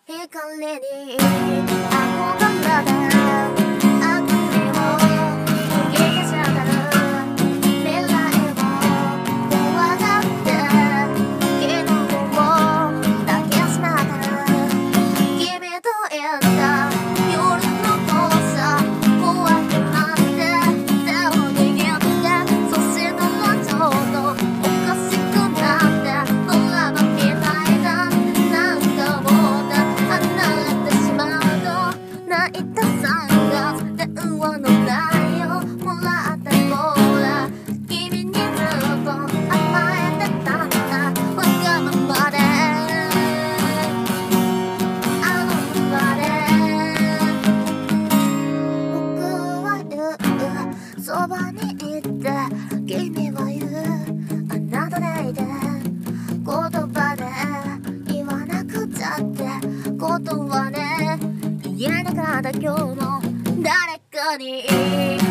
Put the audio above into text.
に憧れて悪夢を受け消しながら未来を怖がって昨日を抱きしめながら君といた夜の交差怖くなって手を握ってそしたらちょうどおかしくなってドラマみたいだなんかもう離れてしまうと泣いた3月電話の内容もらったほら君にずっと甘えてたんだわがままであのままで僕は言うそばにいて君は言うあなたでいて言葉で言わなくちゃってことはね言えなかった今日も誰かに